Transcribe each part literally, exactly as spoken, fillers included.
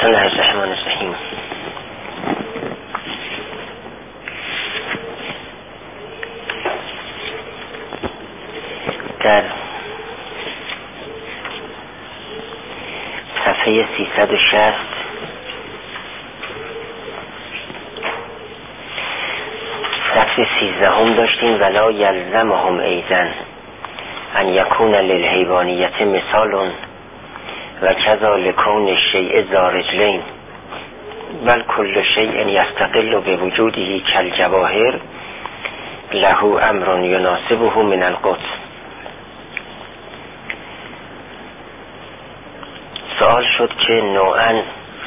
بسم الله الرحمن الرحیم. در صفحه سیصد و شصت صفحه سیزدهم داشتیم ولا یلزمهم ایضا ان یکون للحیوانیت مثال و کذا لکون الشیء ذا رجلین بل کل شیء یستقل بوجوده کالجواهر له امر یناسبه من القدس. سوال شد که نوعاً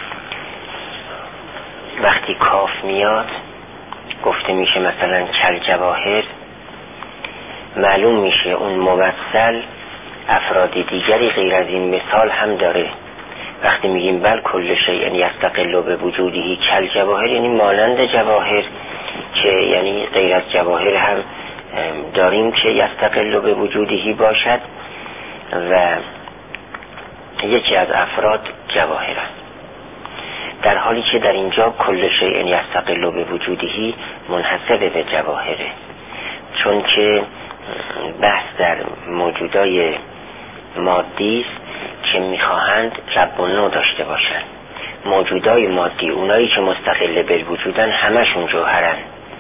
وقتی کاف میاد گفته میشه مثلا کالجواهر، معلوم میشه اون موصل افراد دیگری غیر از این مثال هم داره. وقتی میگیم بل کل شیء یستقل بوجوده کالجواهر یعنی مانند جواهر، که یعنی غیر از جواهر هم داریم که یستقل بوجوده باشد و یکی از افراد جواهر است، در حالی که در اینجا کل شیء یستقل بوجوده منحصر به جواهره، چون که بحث در موجودای مادی است که میخواهند رب و نو داشته باشند. موجودای مادی، اونایی که مستقل بالوجودن، همشون جوهرن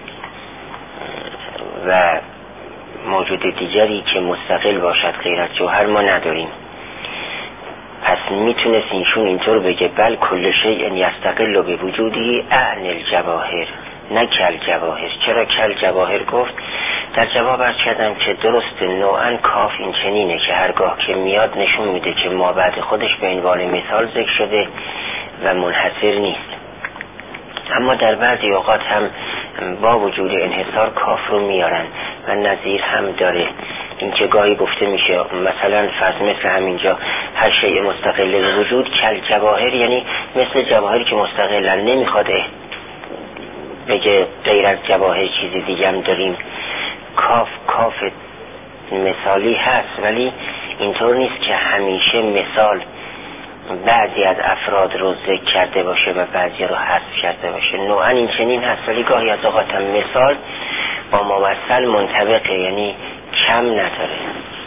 و موجود دیگری که مستقل باشد غیر از جوهر ما نداریم. پس میتونست اینشون اینطور بگه بل کل شیء یستقل بوجوده اعن الجواهر، نه کالجواهر. چرا کالجواهر گفت؟ در جواب عرض کردم که درست نوعاً کاف این چنینه که هرگاه که میاد نشون میده که ما بعد خودش به عنوان مثال ذکر شده و منحصر نیست. اما در بعضی اوقات هم با وجود انحصار کاف رو میارن و نظیر هم داره. این که گاهی گفته میشه مثلا فرض مثل همینجا هر شیء مستقل به وجود کالجواهر، یعنی مثل جواهری که مستقلن، نمیخواد بگه غیر از جواهر چیزی دیگه هم داریم. کاف کاف مثالی هست ولی اینطور نیست که همیشه مثال بعضی از افراد رو ذکر کرده باشه و بعضی رو حذف کرده باشه. نوعا این چنین هست ولی گاهی از اوقات هم مثال با موصل منطبقه، یعنی کم نداره.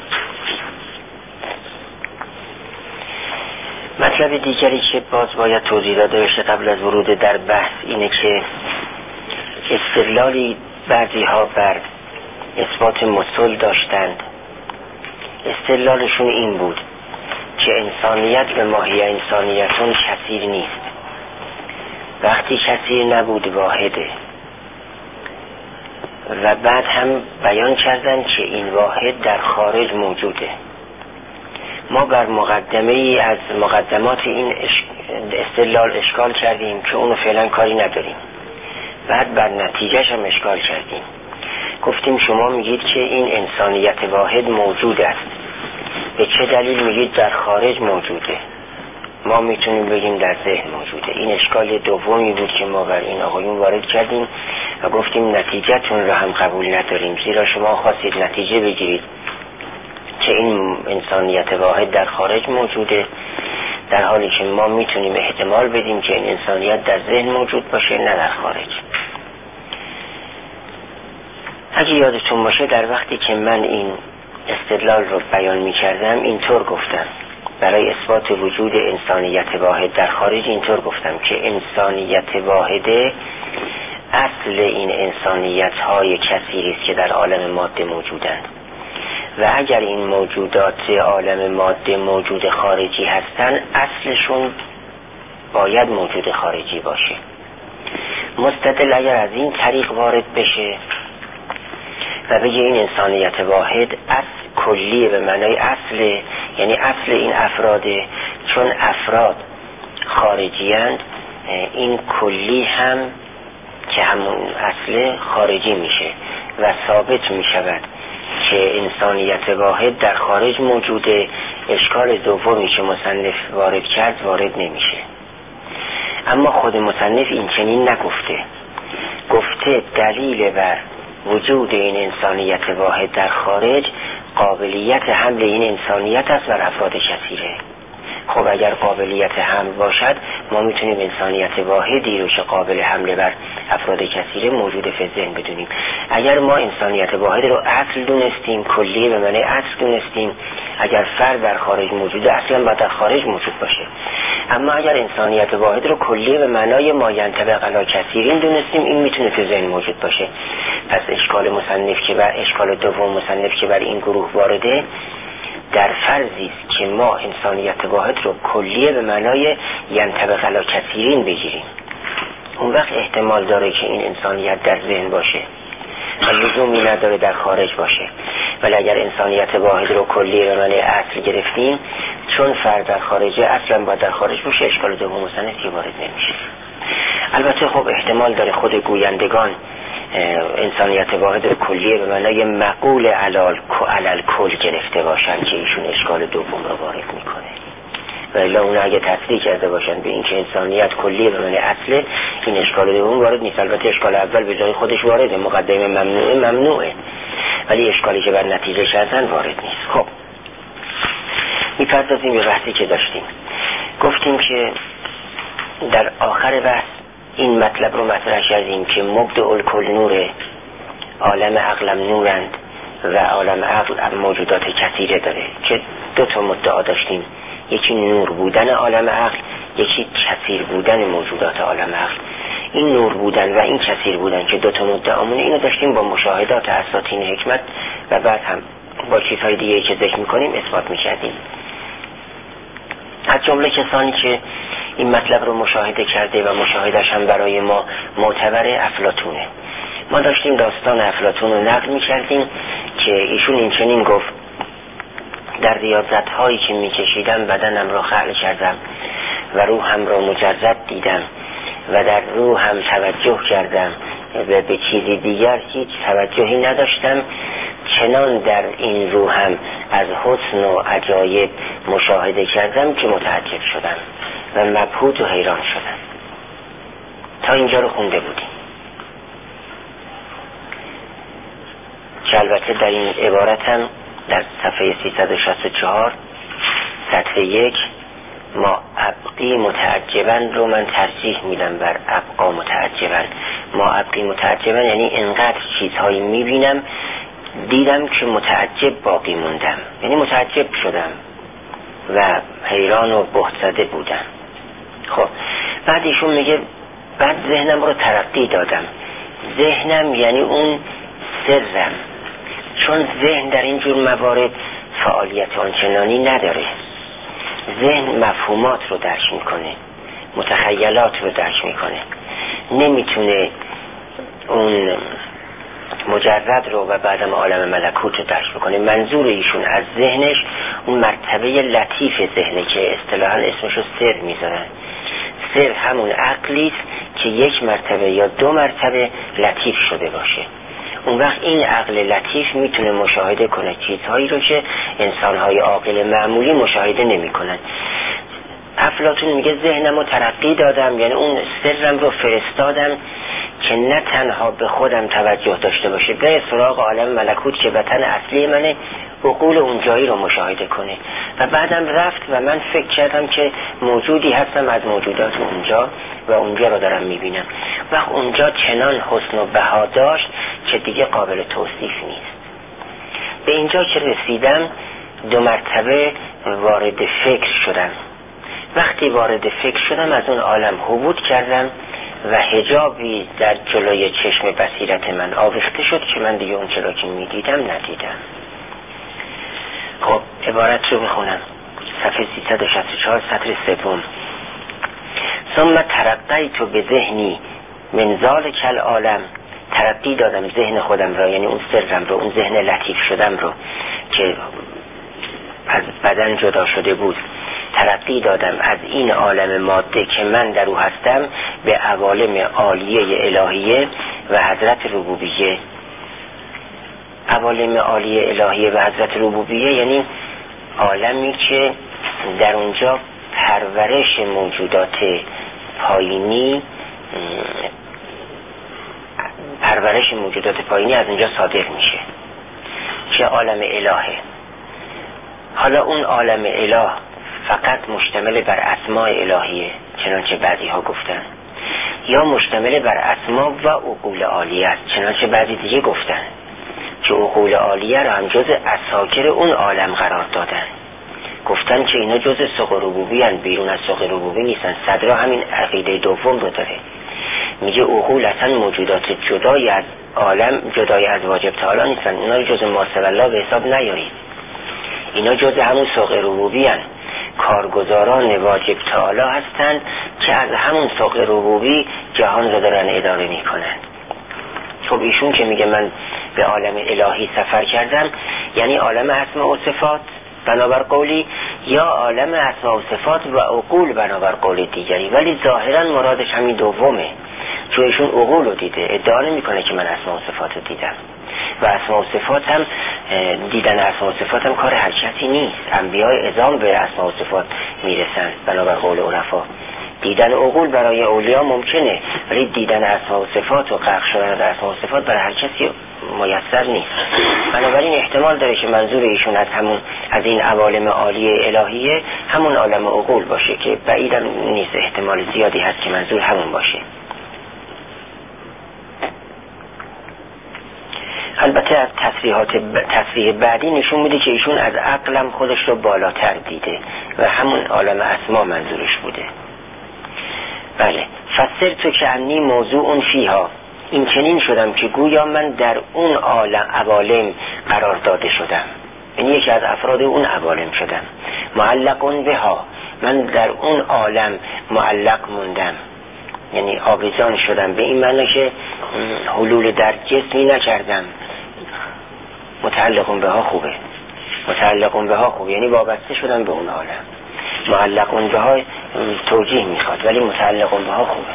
مطلب دیگری که باز باید توضیح داده بشه قبل از ورود در بحث اینه که استدلالی بعضی ها بر اثبات مثل داشتند. استدلالشون این بود که انسانیت به ماهی انسانیتون کثیر نیست. وقتی کثیر نبود واحده. و بعد هم بیان کردن که این واحد در خارج موجوده. ما بر مقدمه ای از مقدمات این استدلال اشکال کردیم که اونو فعلا کاری نداریم. بعد بر نتیجهش هم اشکال کردیم. گفتیم شما میگید که این انسانیت واحد موجود است، به چه دلیل میگید در خارج موجوده؟ ما میتونیم بگیم در ذهن موجوده. این اشکال دومی بود که ما بر این آقایون وارد کردیم و گفتیم نتیجهتون رو هم قبول نداریم، زیرا شما خواستید نتیجه بگیرید که این انسانیت واحد در خارج موجوده، در حالی که ما میتونیم احتمال بدیم که این انسانیت در ذهن موجود باشه نه در خارج. اگه یادتون باشه در وقتی که من این استدلال رو بیان می کردم اینطور گفتم، برای اثبات وجود انسانیت واحد در خارج اینطور گفتم که انسانیت واحده اصل این انسانیت های کثیری است که در عالم ماده موجودند و اگر این موجودات عالم ماده موجود خارجی هستند اصلشون باید موجود خارجی باشه. مستدل اگر از این طریق وارد بشه و بگه این انسانیت واحد اصل کلیه به معنای اصل، یعنی اصل این افراده، چون افراد خارجی اند این کلی هم که همون اصل خارجی میشه و ثابت میشود که انسانیت واحد در خارج موجوده. اشکال دومی که مصنف وارد کرد وارد نمیشه. اما خود مصنف این چنین نگفته، گفته دلیل بر وجود این انسانیت واحد در خارج قابلیت حمل این انسانیت است بر افراد کثیره. خب اگر قابلیت حمل باشد ما میتونیم انسانیت واحدی رو که قابل حمله بر افراد کثیره موجود فی ذهن بدونیم. اگر ما انسانیت واحد رو اصل دونستیم، کلیه به معنی اصل دونستیم، اگر فرد در خارج موجوده اصلا باید در خارج موجود باشه. اما اگر انسانیت واحد رو کلیه به معنای ما ینطبق علی کثیرین دونستیم، این میتونه فی ذهن موجود باشه. پس اشکال مصنف که بر اشکال دوم مصنف که بر این گروه وارده در فرضی است که ما انسانیت واحد رو کلیه به معنای ینطبق علی کثیرین بگیریم، اون وقت احتمال داره که این انسانیت در ذهن باشه و لزومی نداره در خارج باشه. ولی اگر انسانیت واحد رو کلیه به معنای اصل گرفتیم، چون فرد در خارجه اصلا باید در خارج باشه، اشکال دوم مصنف که وارد نمیشه. البته خب احتمال داره خود گویندگان انسانیت واحد رو کلیه به معنای مقول علال علل کل گرفته باشن که ایشون اشکال دوم رو وارد میکنه. و الا اون اگه تصریح کرده باشن به این که انسانیت کلیه به معنی اصله، این اشکال دوم وارد نیست. البته اشکال اول به جای خودش وارده، مقدمه ممنوعه ممنوعه، ولی اشکالی که بر نتیجه شدن وارد نیست. خب میپردازیم به بحثی که داشتیم. گفتیم که در آخر بحث این مطلب رو مطرح کردیم که مبدع الکل نوره، عالم عقلم نورند و عالم عقل موجودات کثیره داره که دو تا مدعا داشتیم، یکی نور بودن عالم عقل، یکی کثیر بودن موجودات عالم عقل. این نور بودن و این کثیر بودن که دو تا مدعامونه، اینو داشتیم با مشاهدات اساطین حکمت و بعد هم با چیزهای دیگه که ذکر میکنیم اثبات میکردیم. از جمله کسانی که این مطلب رو مشاهده کرده و مشاهدش هم برای ما معتبر افلاطونه. ما داشتیم داستان افلاطون رو نقل میکردیم که ایشون این چنین گفت: در ریاضت هایی که میکشیدم بدنم را خلع کردم و روحم را مجرد دیدم و در روحم توجه کردم و به چیزی دیگر هیچ توجهی نداشتم، چنان در این روحم از حسن و عجایب مشاهده کردم که متعجب شدم و مبهوت و حیران شدم. تا اینجا رو خونده بودیم که البته در این عبارت هم در صفحه سیصد و شصت و چهار سطر یک ما ابقی متعجبن رو من ترجیح میدم بر ابقا متعجبن. ما ابقی متعجبن یعنی انقدر چیزهایی میبینم دیدم که متعجب باقی موندم، یعنی متعجب شدم و حیران و بهت زده بودم. خب بعد ایشون میگه بعد ذهنم رو ترقی دادم. ذهنم یعنی اون سرم، چون ذهن در این جور موارد فعالیت آنچنانی نداره. ذهن مفهومات رو درک میکنه، متخیلات رو درک میکنه، نمیتونه اون مجرد رو و بعدم عالم ملکوت رو درک بکنه. منظور ایشون از ذهنش اون مرتبه لطیف ذهنه که اصطلاحاً اسمش رو سر میذارن. سر همون عقلیست که یک مرتبه یا دو مرتبه لطیف شده باشه. اون وقت این عقل لطیف میتونه مشاهده کنه چیزهایی رو که انسانهای عاقل معمولی مشاهده نمی کنن. افلاطون میگه ذهنم رو ترقی دادم، یعنی اون سرم رو فرستادم که نه تنها به خودم توجه داشته باشه، به سراغ عالم ملکوت که وطن اصلی منه، عقول اونجایی رو مشاهده کنه. و بعدم رفت و من فکر کردم که موجودی هستم از موجودات اونجا و اونجا رو دارم میبینم. و اونجا چنان حسن و بها داشت که دیگه قابل توصیف نیست. به اینجا که رسیدم دو مرتبه وارد فکر شدم. وقتی وارد فکر شدم از اون عالم حبوط کردم و حجابی در جلوی چشم بصیرت من آویخته شد که من دیگه اون چرا که میدیدم ندیدم. خب عبارت رو میخونم، صفحه سیصد و شصت و چهار سطر سوم. ثم ترقیت به ذهنی من ذلک العالم، ترقی دادم ذهن خودم را، یعنی اون سرم رو، اون ذهن لطیف شدم رو که از بدن جدا شده بود، ترقی دادم از این عالم ماده که من در او هستم به عوالم عالیه الهیه و حضرت ربوبیه. عوالم عالیه الهیه و حضرت ربوبیه یعنی عالمی که در اونجا پرورش موجودات پایینی پرورش موجودات پایینی از اونجا صادر میشه که عالم الهه. حالا اون عالم اله فقط مشتمل بر اسماء الهیه چنانچه بعضی ها گفتن، یا مشتمل بر اسما و عقول عالیه است چنانچه بعضی دیگه گفتن که عقول عالیه را هم جز اساکر اون عالم قرار دادن، گفتن که اینا جز سوق ربوبی هستند، بیرون از سوق ربوبی نیستن. صدرا همین عقیده دوم رو داره، میگه عقول اصلا موجودات جدای از عالم، جدای از واجب تعالی نیستن، اینا رو جز ماسر الله به حساب نیارید، اینا جز همون سوق ربوبی هستند، کارگزاران واجب تعالی هستند که از همون سوق ربوبی جهان رو دارن اداره میکنن. خب ایشون که میگه من به عالم الهی سفر کردم، یعنی عالم اسماء و صفات بنابر قولی، یا عالم اسماء و صفات و عقول بنابر قول دیگری، ولی ظاهرا مرادش همین دومه، چون ایشون عقول رو دیده، ادعا نمیکنه که من اسماء و صفات رو دیدم. و اسماء و صفات هم دیدن اسماء و صفات هم کار هر کسی نیست، انبیاء اعظام به اسماء و صفات میرسن بنابر قول عرفا. دیدن عقول برای اولیا ممکنه، ولی دیدن اسماء و صفات و غرق شدن در اسماء و صفات برای هر کسی میسر نیست. بنابراین احتمال داره که منظور ایشون از همون از این عوالم عالی الهیه همون عالم عقول باشه، که بعیدم نیست، احتمال زیادی هست که منظور همون باشه. البته از تصریحات ب... تصریح بعدی نشون میده که ایشون از عقلم خودش رو بالاتر دیده و همون عالم اسما منظورش بوده. بله، فسر تو که انی موضوع فیها، این چنین شدم که گویا من در اون عالم عوالم قرار داده شدم، یعنی یکی از افراد اون عوالم شدم. معلقون بها، من در اون عالم معلق موندم، یعنی آویزان شدم، به این معنی که حلول در جسمی نکردم. متعلقون بها خوبه، متعلقون بها خوبه یعنی وابسته شدم به اون عالم. معلقون بها توجیه میخواد، ولی متعلقون بها خوبه.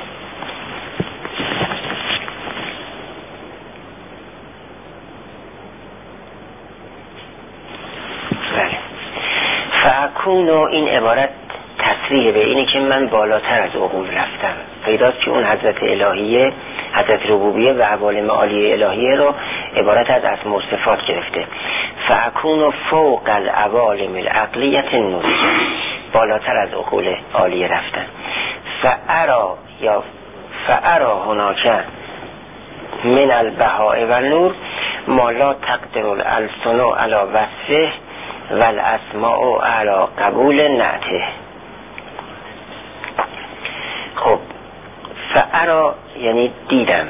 بله، فاکون و این عبارت تصریح به اینه که من بالاتر از عقول رفتم. پیداست که اون حضرت الهیه، حضرت ربوبیه و عوالم عالیه الهیه رو عبارت از اسماء و صفات گرفته. فاکون فوق العوالم العقلیت النوریه، بالاتر از عقول عالیه رفتن. فارا یا فارا هناک من البهاء و نور ما لا تقدر الالسن علی وصفه و الاسماء علی قبول نعته. خب فارا یعنی دیدم،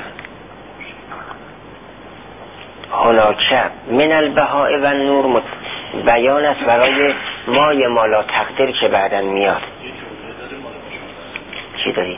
هناک من البهاء و نور بیان است برای مای مالا تقدیر که بعداً میاد. چی دارید؟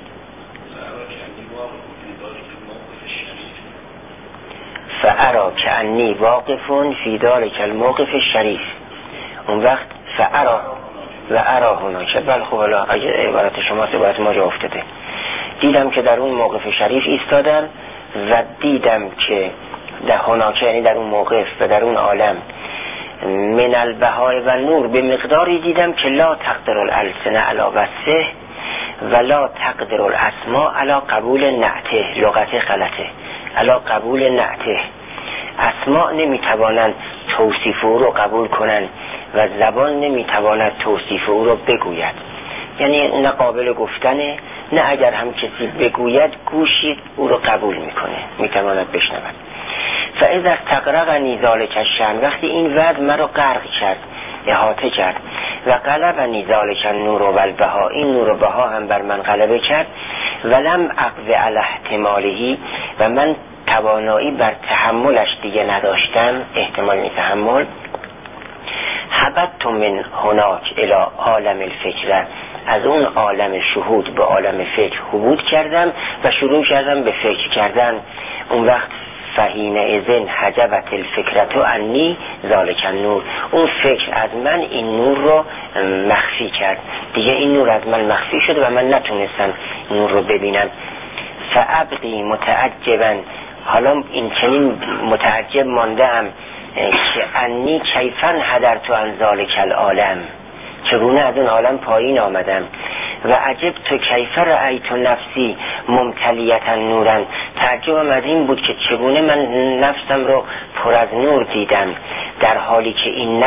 فارا کأنی واقفون فی ذلک الموقف الشریف. اون وقت فارا و ارا هناک. بله خب حالا اگه عبارت شما عبارت ما جا افتاده، دیدم که در اون موقف شریف ایستادم و دیدم که در هناک یعنی در اون موقف و در اون عالم من البهاء و نور به مقداری دیدم که لا تقدر الالسن علی وصفه و لا تقدر الاسماء علی قبول نعته. لغت غلطه، علی قبول نعته. اسماء نمیتوانند توصیف او رو قبول کنند و زبان نمیتواند توصیف او رو بگوید، یعنی نه قابل گفتنه، نه اگر هم کسی بگوید گوشی او رو قبول میکنه، میتواند بشنود. فاذا استغرقنی ذلک الشأن، وقتی این وعد مرا غرق کرد، احاطه کرد، و غلبنی ذلک النور و البها، این نور و بها هم بر من غلبه کرد، ولم اقوی علی احتماله، و من توانایی بر تحملش دیگه نداشتم، احتمال تحمل. حبت من هناک الی عالم الفکر، از اون عالم شهود به عالم فکر حبوط کردم و شروع کردم به فکر کردن. اون وقت فهین اذن حجبت الفکرت و انی ذالک النور، اون فکر از من این نور رو مخفی کرد، دیگه این نور از من مخفی شده و من نتونستم نور رو ببینم. فابقی متعجبا، حالا این چنین متعجب ماندم که انی کیفاً حضرت عن ذالک العالم، چگونه از اون عالم پایین آمدم. و عجب تو کیف رأیت نفسی ممتلیتا نورا، تعجبم از این بود که چگونه من نفسم رو پر از نور دیدم، در حالی که این نفس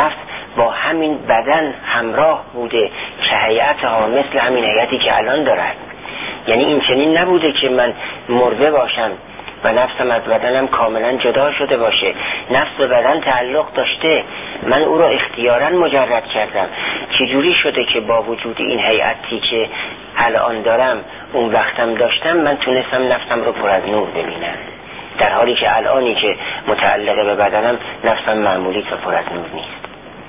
با همین بدن همراه بوده که هیئتها مثل همین هیئتی که الان دارد. یعنی این چنین نبوده که من مرده باشم و نفسم از بدنم کاملا جدا شده باشه. نفس به بدن تعلق داشته، من او را اختیاراً مجرد کردم. چجوری شده که با وجود این هیئتی که الان دارم اون وقتم داشتم، من تونستم نفسم رو پر از نور ببینم، در حالی که الانی که متعلقه به بدنم نفسم معمولی و پر از نور نیست.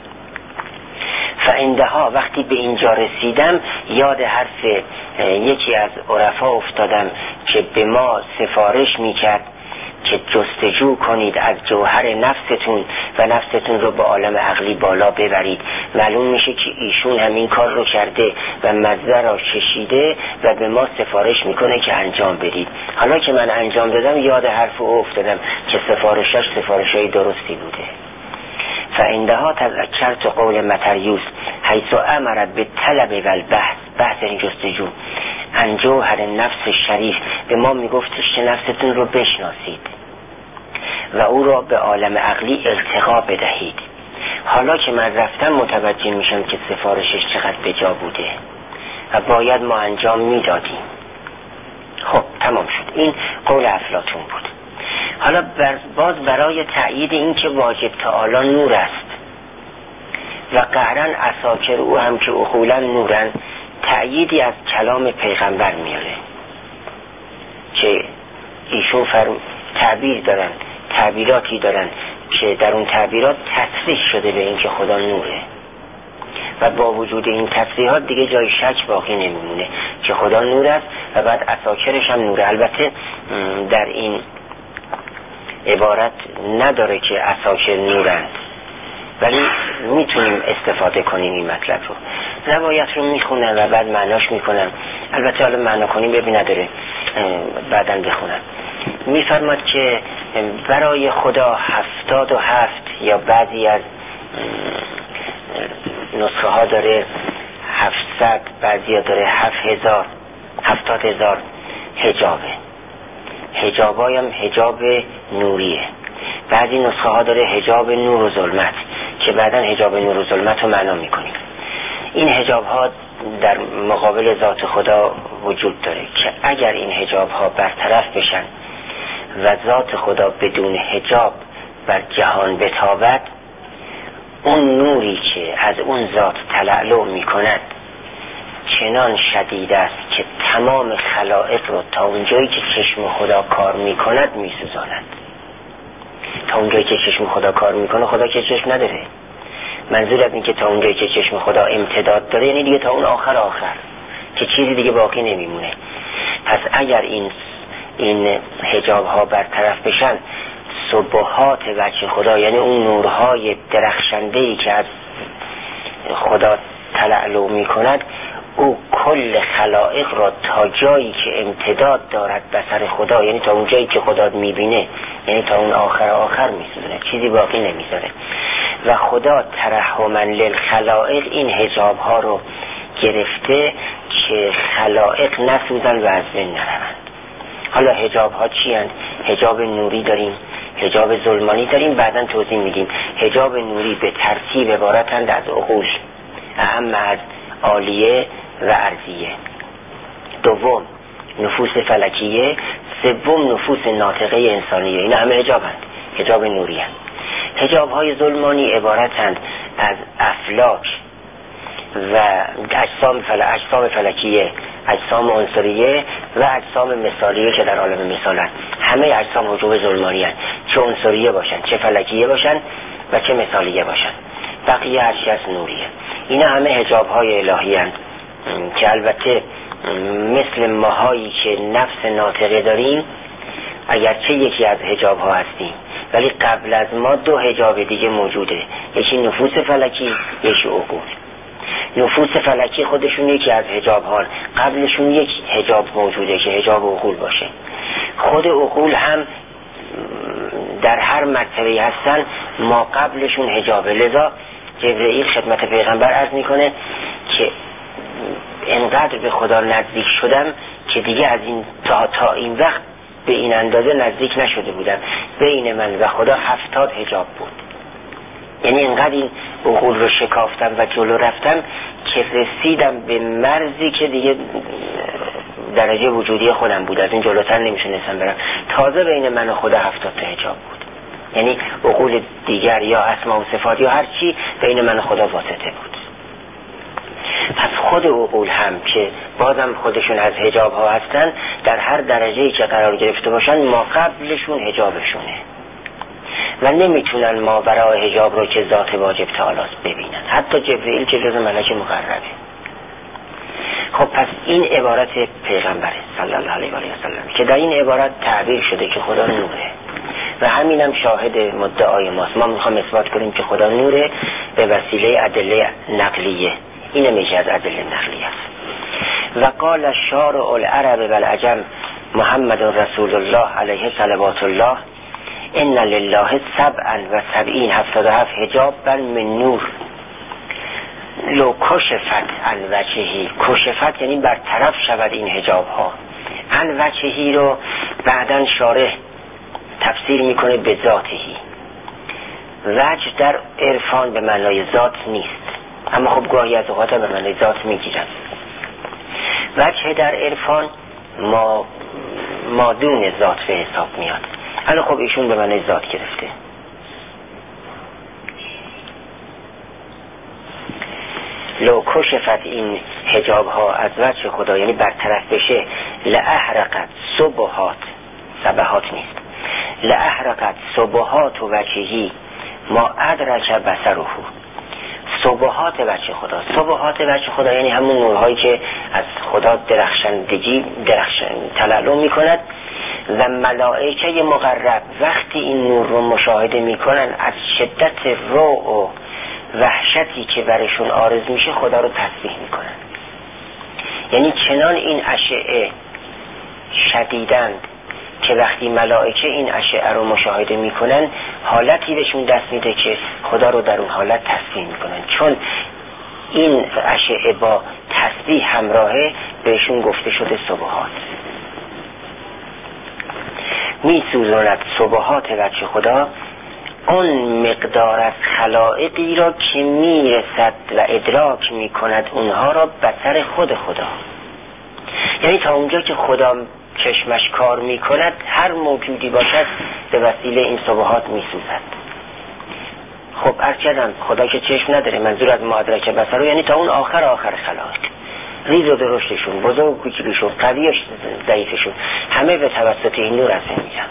فعندها وقتی به اینجا رسیدم یاد حرف یکی از عرفا افتادم که به ما سفارش میکرد که جستجو کنید از جوهر نفستون و نفستون رو به عالم عقلی بالا ببرید. معلوم میشه که ایشون همین کار رو کرده و مزه را چشیده و به ما سفارش میکنه که انجام بدید. حالا که من انجام دادم یاد حرف او افتادم که سفارشش سفارشای درستی بوده. فعندها تذکرت قول متریوس حیث امرت به طلب و البحث، بحث این جستجو عن جوهر نفس شریف، به ما میگفتش که نفستون رو بشناسید و او را به عالم عقلی ارتقا بدهید. حالا که من رفتم متوجه میشم که سفارشش چقدر بجا بوده و باید ما انجام میدادیم. خب تمام شد. این قول افلاطون بود. حالا باز برای تأیید این که واجب تعالی نور است و قهرن اساکر او هم که اخولا نورن، تأییدی از کلام پیغمبر میاره که ایشون فرم تعبیر دارن، تعبیراتی دارن که در اون تعبیرات تصریح شده به این که خدا نوره و با وجود این تصریحات دیگه جای شک باقی نمیمونه که خدا نور است و بعد اساکرش هم نوره. البته در این عبارت نداره که اساکر نورند، ولی میتونیم استفاده کنیم این مطلب رو. روایت رو میخونن و بعد معناش میکنن. البته حالا معنا کنیم ببین نداره، بعداً بخونن. میفرماد که برای خدا هفتاد و هفت یا بعضی از نسخه ها داره هفتصد، بعضی ها داره هفت هزار، هفتاد هزار حجابه. حجابای هم حجاب نوریه. بعضی نسخه ها داره حجاب نور و ظلمت که بعداً حجاب نور و ظلمت رو معنا میکنیم. این حجاب ها در مقابل ذات خدا وجود داره که اگر این حجاب ها برطرف بشن و ذات خدا بدون حجاب بر جهان بتابد، اون نوری که از اون ذات تلألؤ میکند چنان شدید است که تمام خلائق رو تا اونجایی که چشم خدا کار میکند میسوزاند. تا اونجایی که چشم خدا کار میکنه، خدا که چشم نداره. منظور از این که تا اونجایی که چشم خدا امتداد داره یعنی دیگه تا اون آخر آخر که چیزی دیگه باقی نمیمونه. پس اگر این این حجاب ها برطرف بشن، سبحات وجه خدا یعنی اون نورهای درخشنده‌ای که از خدا تلألؤ میکند، او کل خلائق را تا جایی که امتداد دارد بصر خدا، یعنی تا اون جایی که خدا میبینه، یعنی تا اون آخر آخر میسونه، چیزی باقی نمیذاره. و خدا ترحما للخلائق این حجاب ها رو گرفته که خلائق نسوزن و از بین نروند. حالا حجاب ها چی هستند؟ حجاب نوری داریم، حجاب ظلمانی داریم، بعداً توضیح میدیم. حجاب نوری به ترتیب عبارتند از عقول، اهم از عالیه و ارضیه، دوم نفوس فلکیه، سوم نفوس ناطقه انسانیه. این همه حجابند، حجاب نوری هست. حجاب های ظلمانی عبارتند از افلاک و اجسام فل... اجسام فلکیه، اجسام عنصریه و اجسام مثالیه که در عالم مثالن. همه اجسام حجاب ظلمانی هستند، چه عنصریه باشن، چه فلکیه باشن و چه مثالیه باشن. بقیه هرچی از نوریه. اینا همه حجاب های الهی هستند که البته مثل ماهایی که نفس ناطقه داریم، اگرچه یکی از حجاب ها هستیم، ولی قبل از ما دو حجاب دیگه موجوده، یکی نفوس فلکی، یکی عقول. نفوس فلکی خودشون یکی از حجاب ها، قبلشون یک حجاب موجوده که حجاب عقول باشه. خود عقول هم در هر مرتبه هستن، ما قبلشون حجابه. لذا جبرئیل خدمت پیغمبر عرض میکنه که انقدر به خدا نزدیک شدم که دیگه از این تا تا این وقت به این اندازه نزدیک نشده بودم. بین من و خدا هفتاد حجاب بود. یعنی انقدر این عقول رو شکافتم و جلو رفتم که رسیدم به مرزی که دیگه درجه وجودی خودم بود، از این جلوتر نمیشونستم برم. تازه بین من و خدا هفتاد تا حجاب بود، یعنی عقول دیگر یا اسما و صفات یا هر چی بین من و خدا واسطه بود. پس خود عقول هم که بازم خودشون از حجاب ها هستن، در هر درجه‌ای که قرار گرفته باشن ما قبلشون حجابشونه و نمیتونن ما برای حجاب رو که ذات واجب تعالی ببینن، حتی جبرئیل که جز ملک مقربه. خب پس این عبارت پیغمبره صلی الله علیه و آله و سلم که در این عبارت تعبیر شده که خدا نوره و همینم شاهد مدعای ماست. ما میخوام اثبات کنیم که خدا نوره به وسیله ادله نقلیه. این میشه از ادله نقلیه است. و قال الشارع العرب والعجم محمد رسول الله علیه صلوات الله ان لله سبعا و سبعین هفتاد و هفت حجابا من نور لو کشفت عن وجهی. کشفت یعنی برطرف شود این حجاب ها. عن وجهی رو بعدن شارح تفسیر میکنه به ذاتهی. وجه در عرفان به معنای ذات نیست، اما خب گاهی از اوقات به معنای ذات میگیرن. وجه در عرفان ما مادون ذات به حساب میاد، اما خب ایشون به معنای ذات گرفته. لو کشفت این حجاب ها از وجه خدا یعنی برطرف بشه، لأحرقت صبحات، صبحات نیست، لأحرقت صبحات و وجهی ما ادرک بصره. صبحات وجه خدا، صبحات وجه خدا یعنی همون نورهایی که از خدا درخشندگی درخشن تلالو میکند و ملائکه مقرب وقتی این نور رو مشاهده میکنن از شدت روع و وحشتی که برشون عارض میشه خدا رو تسبیح میکنن. یعنی چنان این اشعه شدیدند که وقتی ملائکه این اشعه رو مشاهده میکنن حالتی بهشون دست میده که خدا رو در اون حالت تسبیح میکنن، چون این اشعه با تسبیح همراهه بهشون گفته شده سبحات. میسوزاند سبحات وجه خدا اون مقدار از خلائقی را که میرسد و ادراک میکند اونها را بصر خود خدا. یعنی تا اونجا که خدا چشمش کار میکند هر موجودی باشد به وسیله این سبحات میسوزد. خب ارچدم خدا که چشم نداره، منظور از مدرک بصر یعنی تا اون آخر آخر خلائق، ریز و درشتشون، بزرگ و کوچیکشون، قوی و ضعیفشون، همه به توسط این نور از این میرن.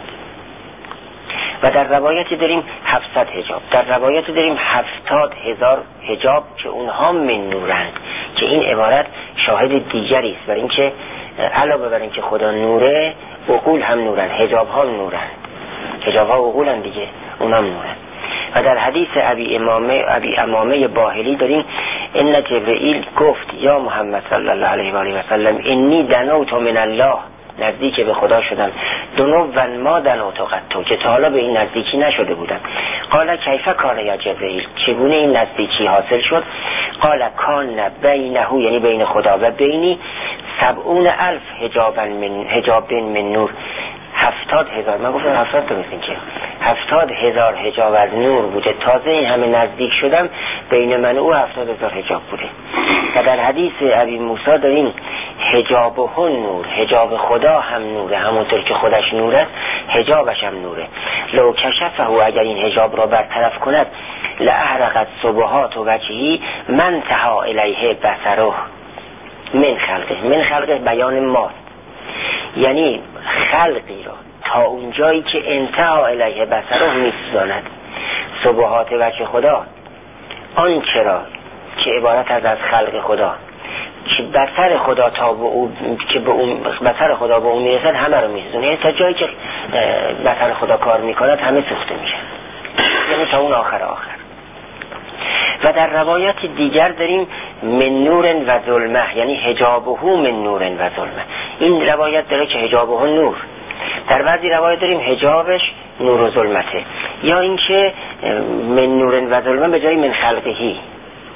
و در روایتی داریم هفتصد حجاب، در روایتی داریم هفتاد هزار حجاب که اونها من نورند، که این عبارت شاهد دیگری است بر اینکه علاوه بر اینکه خدا نوره، عقول هم نورند، حجاب ها نورند، حجاب ها عقولند دیگه، اونها نورند. و در حدیث ابی امامه ابی امامه باهلی داریم ان جبرئیل گفت یا محمد صلی الله علیه و آله و سلم انی دنوت من الله، نزدیک به خدا شدم، دنو و ما دنوت قطو، که تا حالا به این نزدیکی نشده بودم. قال کیف کان یا جبرئیل، چگونه این نزدیکی حاصل شد؟ قال کان بینه یعنی بین خدا و بینی سبعون الف حجابا من حجاب من نور، هفتاد هزار، من گفتم هفتاد تا میسین که هفتاد هزار حجاب از نور بوده. تازه این همه نزدیک شدم بین من او هفتاد هزار حجاب بوده. و در حدیث ابی موسی داریم حجابه نور، حجاب خدا هم نوره، همونطور که خودش نوره حجابش هم نوره. لو کشفه، اگر این حجاب را برطرف کند، لأحرقت صبحات و وجهی من تها الیه بصره من خلقه. من خلقه بیان ماست، یعنی خلقی را تا اونجایی که انتها الیه بصره میسوزاند. صبحات وجه خدا آن چرا که عبارت از از خلق خدا که بصر خدا تا به او که به اون بصر خدا به اون میرسد همه رو میسوزونه، یعنی تا جایی که بصر خدا کار میکند همه سوخته میشن، یعنی تا اون آخر آخر. و در روایات دیگر داریم من نور و ظلمه، یعنی حجابه من نور و ظلمه. این روایت داره که حجابه نور، در بعضی روایت داریم حجابش نور و ظلمته، یا اینکه من نور و ظلمه به جای من خلقهی.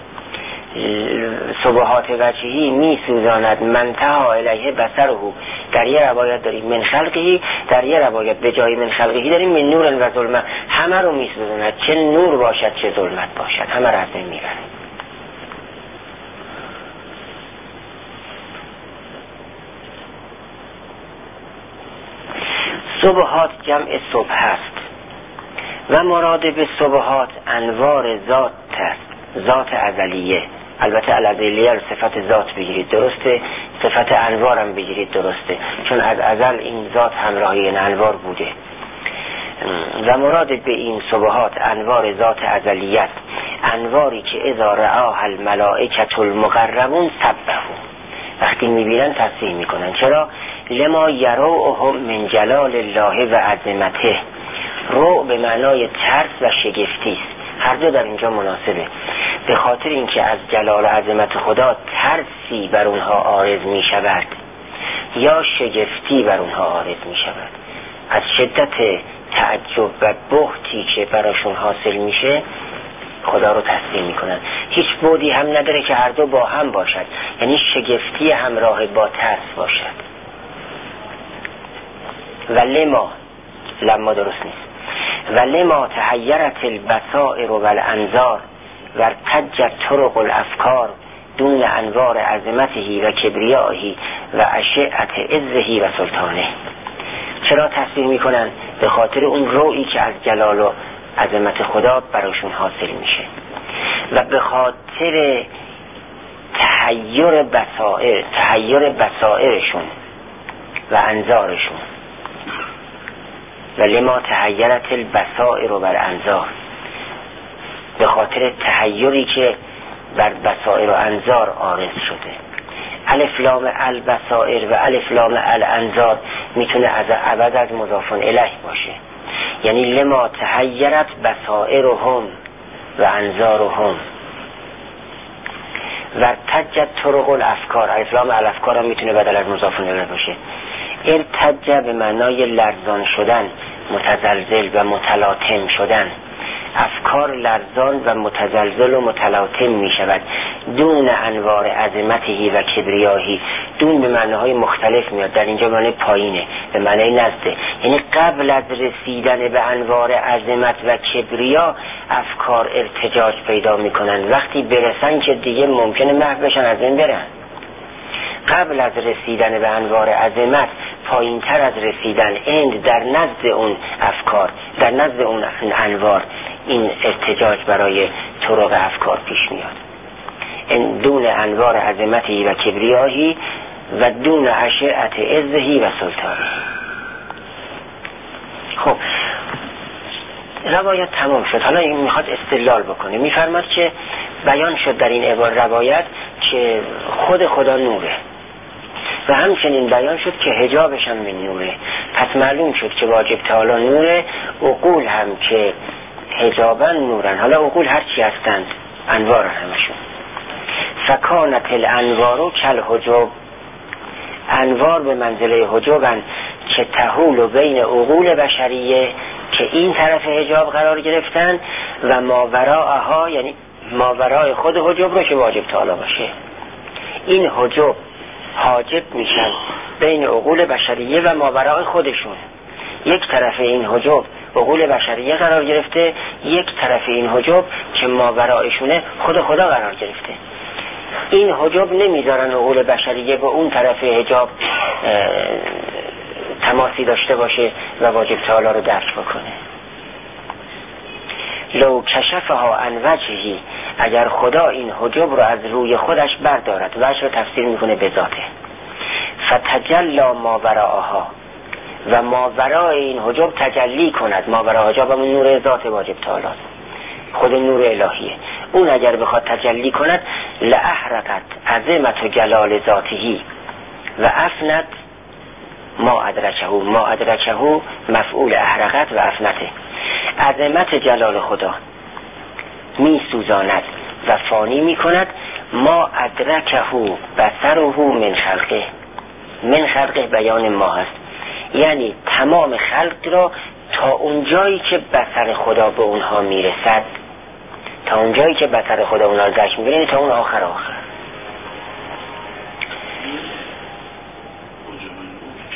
صبحات وجهی می سوزاند منتها الیه بصره، در یه روایت داریم من خلقهی، در یه روایت به جای من خلقهی داریم من نور و ظلمت. همه رو میسوزاند، چه نور باشد چه ظلمت باشد، همه رو از بین میبره. سبحات جمع صبح هست و مراد به سبحات انوار ذات است، ذات ازلیه. البته الازلیه رو صفت ذات بگیرید درسته، صفت انوار هم بگیرید درسته، چون از ازل این ذات همراهی این انوار بوده. و مراد به این سبحات انوار ذات ازلیه است، انواری که اذا رآها الملائکة المقربون سبحوا، وقتی میبینن تسبیح میکنن. چرا؟ لما یروهم من جلال الله و عظمته. رو به معنای ترس و شگفتی است، هر دو در اینجا مناسبه. به خاطر اینکه از جلال و عظمت خدا ترسی بر اونها عارض می شود یا شگفتی بر اونها عارض می شود، از شدت تعجب و بهتی که براشون حاصل میشه خدا رو تسبیح میکنن. هیچ بودی هم نداره که هر دو با هم باشد، یعنی شگفتی همراه با ترس باشد. و لما، لما درست نیست، و لما تحیرت البصائر و الانظار و ارتجت طرق الافکار دون انوار عظمته و کبریائه و اشعت عزه و سلطانه. چرا تسبیح میکنن؟ به خاطر اون رویی که از جلال و عظمت خدا براشون حاصل میشه و به خاطر تحیر بصائر، تحیر بصائرشون و انظارشون. و لما تحیرت البصائر و الانظار، به خاطر تحیری که بر بصائر و انظار عارض شده. الف لام البصائر و الف لام الانظار میتونه از عوض از مضاف الیه باشه، یعنی لما تحیرت بصائرهم و انظارهم و ارتجت طرق الافکار. الف لام الافکار هم میتونه بدل از مضاف الیه باشه. ارتجه به معنای لرزان شدن، متزلزل و متلاطم شدن. افکار لرزان و متزلزل و متلاطم می شود دون انوار عظمتی و کبریایی. دون به معناهای مختلف میاد، در اینجا معنی پایینه، به معنی نزده، یعنی قبل از رسیدن به انوار عظمت و کبریا افکار ارتجاج پیدا می کنن. وقتی برسن که دیگه ممکنه محو بشن، از این برن. قبل از رسیدن به انوار عظمت، پایین تر از رسیدن اند در نزد اون افکار، در نزد اون انوار، این ارتجاج برای طرق افکار پیش میاد. این دون انوار عظمتی و کبریایی و دون اشعت عزهی و سلطانه. خب روایت تمام شد، حالا این میخواد استدلال بکنه. میفرماد که بیان شد در این عبارت روایت که خود خدا نوره و همچنین بیان شد که حجابش هم من نوره. پس معلوم شد که واجب تعالی نوره، عقول هم که حجابن نورن. حالا عقول هر چی هستند انوار همشون. فکانت الانوارو کل حجاب، انوار به منزله حجابن که تحول و بین عقول بشریه که این طرف حجاب قرار گرفتن و ماوراءها، یعنی ماورای خود حجاب رو که واجب تعالی باشه. این حجاب حاجب میشن بین عقول بشریه و ماورای خودشون. یک طرف این حجاب عقول بشریه قرار گرفته، یک طرف این حجاب که ماورایشونه خود خدا قرار گرفته. این حجاب نمیذارن عقول بشریه با اون طرف حجاب تماسی داشته باشه و واجب تعالی رو درک بکنه. لو کشفها عن وجهی، اگر خدا این حجاب رو از روی خودش بردارد، وجه رو تفسیر میکنه به ذاته، فتجلا ماوراءها، و ماورای این حجاب تجلی کند. ماورای حجاب همون نور ذات واجب تعالی، خود نور الهیه. اون اگر بخواد تجلی کند لأحرقت عظمت و جلال ذاته و افنت ما ادرکه. ما ادرکه مفعول احرقت و افنته. عظمت جلال خدا می سوزاند و فانی می کند. ما ادرکه بصره من خلقه. من خلقه بیان ما هست، یعنی تمام خلق را تا اونجایی که بصر خدا به اونها میرسد، تا اونجایی که بصر خدا اونها رو درک می‌کنه، تا اون آخر آخر.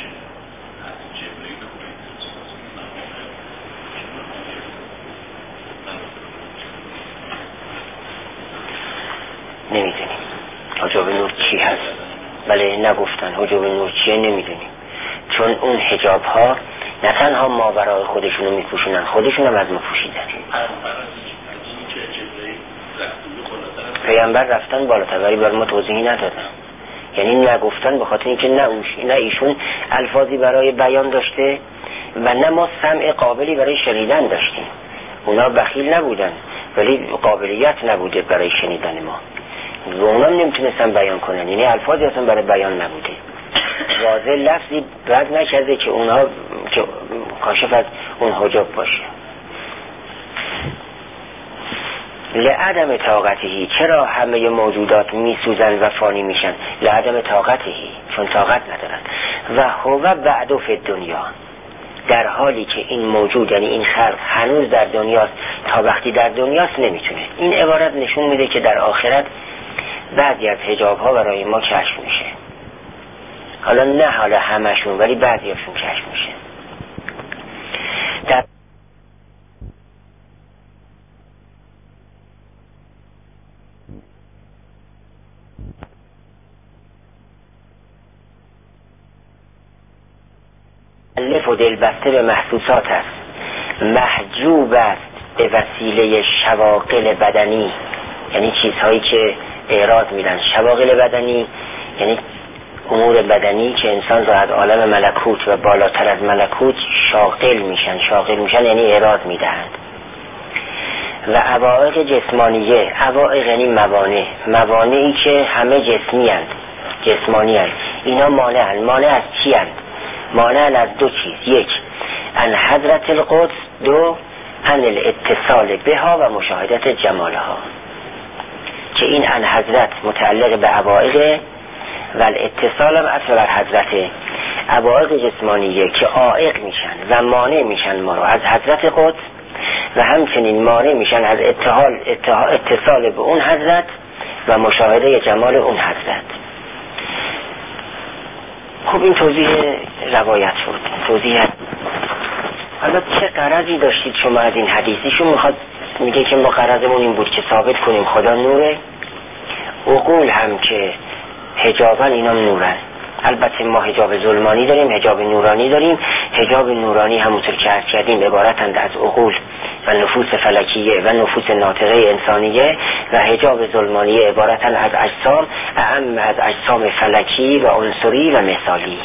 نگفتن حجاب نور چیه نمیدونیم، چون اون حجاب ها نه تنها ماورای خودشونو میپوشونن، خودشون هم از ما پوشیدن. پیامبر رفتن بالاتر ولی بر ما توضیحی ندادن، یعنی نگفتن به خاطر اینکه نه نه ایشون الفاظی برای بیان داشته و نه ما سمع قابلی برای شنیدن داشتیم. اونا بخیل نبودن ولی قابلیت نبوده برای شنیدن ما و اونا نمیتونستن بیان کنن، یعنی الفاظی اصلا برای بیان نبوده. واضح لفظی رد نکرده که اونها که کاشف از اون حجاب باشه. لعدم طاقتهی، چرا همه موجودات میسوزن و فانی میشن؟ لعدم طاقتهی، چون طاقت ندارن. و هو بعد فی الدنیا، در حالی که این موجود یعنی این خلق هنوز در دنیاست، تا وقتی در دنیاست نمیتونه. این عبارت نشون میده که در آخرت بعضی از حجاب ها برای ما کشف میشه، حالا نه حالا همشون ولی بعضی هاشون کشف میشه. در مؤلف و دلبسته به محسوسات است، محجوب است به وسیله شواغل بدنی، یعنی چیزهایی که اعراض میدن. شواغل بدنی یعنی امور بدنی که انسان را از عالم ملکوت و بالاتر از ملکوت شاغل میشن. شاغل میشن یعنی اعراض میدهند. و عوائق جسمانیه، عوائق یعنی موانع، موانعی که همه جسمی هستند، جسمانی هستند. اینا مانع هستند. مانع از چی هستند؟ مانع از دو چیز، یک ان حضرت القدس، دو ان الاتصال بها و مشاهدت جمالها. که این ان حضرت متعلق به عوائق و الاتصال هم اصل بر حضرت. عوائق جسمانیه که عائق میشن و مانع میشن ما رو از حضرت قدس و همچنین مانع میشن از اتحال اتحال اتصال به اون حضرت و مشاهده جمال اون حضرت. خب این توضیح روایت شد. توضیح حالا چه غرضی داشتید شما از این حدیثیشون؟ میخواد میگه که ما غرضمون این بود که ثابت کنیم خدا نوره، عقول هم که حجابن اینا نورن. البته ما حجاب ظلمانی داریم، حجاب نورانی داریم. حجاب نورانی همونطور که عرض کردیم عبارتند از عقول و نفوس فلکیه و نفوس ناطقه انسانیه، و حجاب ظلمانی عبارتند از اجسام، اهم از اجسام فلکی و عنصری و مثالی.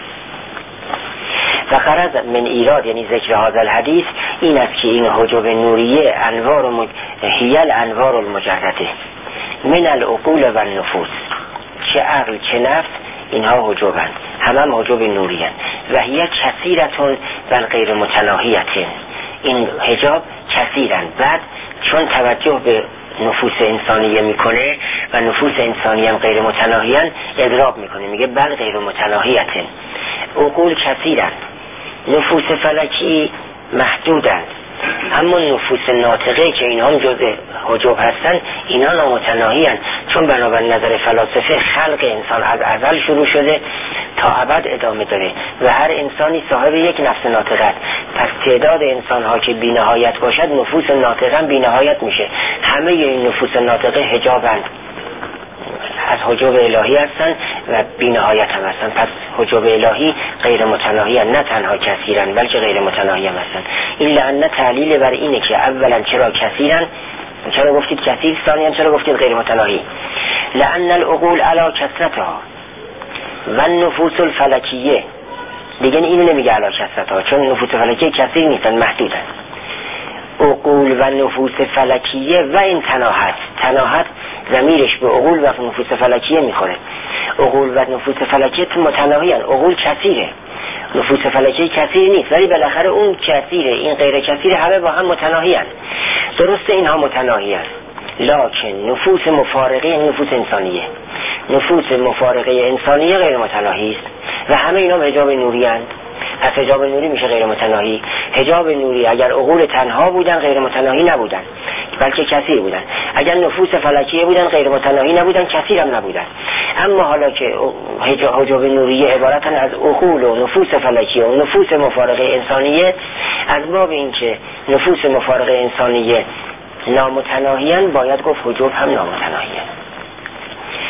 و غرض من ایراد یعنی ذکر هذا الحدیث این است که این حجاب نوریه انوار مج... هیل انوار المجرده من العقول و النفوس، چه عقل چه نفس اینها حجابند، هم هم حجاب نوریان. و هی کثیرتون بل غیر متناهیتن، این حجاب کثیرن. بعد چون توجه به نفوس انسانیه میکنه و نفوس انسانی هم غیر متناهیان اضراب میکنه، میگه بل غیر متناهیتن. عقول کثیرن، نفوس فلکی محدودند، اما نفوس ناطقه که اینها هم جزء حجاب هستن اینا نامتناهیان، چون بنابر نظر فلاسفه خلق انسان از ازل شروع شده تا ابد ادامه داره و هر انسانی صاحب یک نفس ناطقه است. پس تعداد انسان ها که بی نهایت باشد نفوس ناطقه هم بی نهایت میشه. همه این نفوس ناطقه حجابند، از حجاب الهی هستن و بی نهایت هم هستن. پس حجاب الهی غیر متناهی هستن، نه تنها کثیرن بلکه غیر متناهی هم هستن. این لعنه تعلیل بر اینه که اولا چرا کثیرن، چرا گفتید کثیر، ثانیا چرا گفتید غیر متناهی. لأن العقول علی کثرتها و النفوس الفلکیه، دیگه اینو نمیگه علی کثرتها، چون نفوس فلکیه کثیر نیستن، محدودن. عقول و نفوس فلکیه و این تناهت، تناهت ضمیرش به عقول و نفوس فلکیه میخوره. عقول و نفوس فلکیه متناهی هستند، عقول کثیره، نفوس فلکیه کثیر نیست، ولی بالاخره اون کثیره این غیر کثیره، همه با هم متناهی هستند. درسته اینها متناهی هستند، لکن نفوس مفارقه نفوس انسانیه، نفوس مفارقه انسانیه غیر متناهی است و همه اینا حجاب نوری هستند. پس حجاب نوری میشه غیر متناهی. حجاب نوری اگر عقول تنها بودن غیر متناهی نبودن بلکه کثیر بودن، اگر نفوس فلکیه بودن غیر متناهی نبودن، کثیر هم نبودن. اما حالا که حجاب نوری عبارتن از عقول و نفوس فلکیه و نفوس مفارقه انسانیه، از باب این که نفوس مفارقه انسانیه نامتناهیان باید گفت حجاب هم نامتناهیان.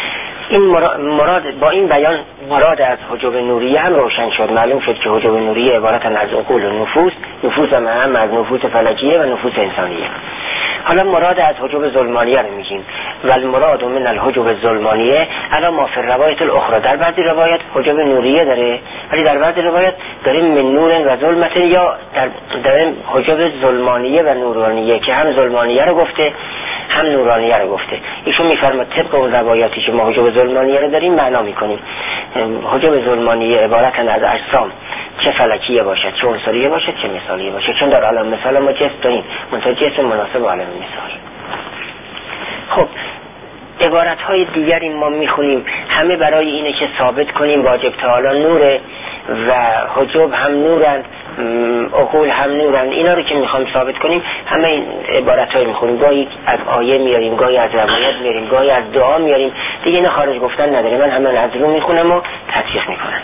این مراد با این بیان مراد از حجب نوریه هم روشن شد. معلوم شد که حجب نوریه عبارتن از عقول و نفوس، نفوس هم هم از نفوس فلکیه و نفوس انسانیه. حالا مراد از حجب ظلمانیه رو میگیم. و المراد من الحجب الظلمانیه علا ما فی روایت الاخرى، در بعضی روایت حجب نوریه داره ولی در بعضی روایت داریم من نور و ظلمت، یا در داریم حجب ظلمانیه و نورانیه که هم ظلمانیه رو گفته هم نورانیه رو گفته. ایشون میفرماد طبق اون روایاتی که ما حجب ظلمانیه رو داریم معنا میکنیم. حجب ظلمانیه عبارتن از اجسام، چه فلکیه باشد چه عنصریه باشد چه مثالیه باشد، چون در عالم مثال ما جسم داریم منتها جسم مناسب عالم مثال. خب عبارت های دیگری ما میخونیم همه برای اینه که ثابت کنیم واجب تعالی نوره و حجب هم نورند، عقول هم نورند. اینا رو که میخوایم ثابت کنیم همه این عبارت های میخونیم، گاهی از آیه میاریم، گاهی از روایت میاریم، گاهی از دعا میاریم دیگه. اینا خارج گفتن نداره، من همه از رو میخونم و تطبیق میکنم.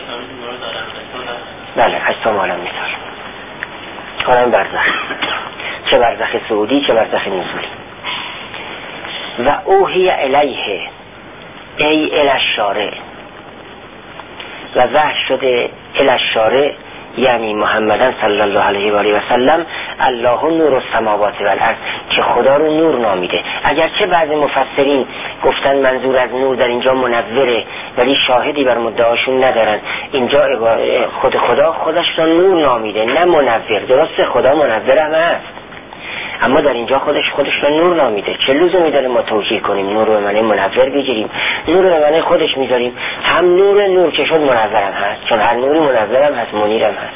بله اجسام عالم مثال، عالم برزخ، چه برزخ صعودی چه برزخ نزولی. و اوحی الیه ای الاشاره، و وحی شده الاشاره یعنی محمدن صلی الله علیه و آله و سلم الله نور السماوات و الارض، که خدا رو نور نامیده. اگرچه بعضی مفسرین گفتن منظور از نور در اینجا منوره ولی شاهدی بر مدعاشون ندارن. اینجا خود خدا خودش رو نور نامیده نه منور. درسته خدا منور هم هست اما در اینجا خودش خودش رو نور نامیده. چه لزومی داره ما توجیه کنیم نور رو به معنی منور بگیریم؟ نور رو به معنی خودش میذاریم. هم نور نور که شد منورم هست، چون هر نوری منورم هست منیرم هست.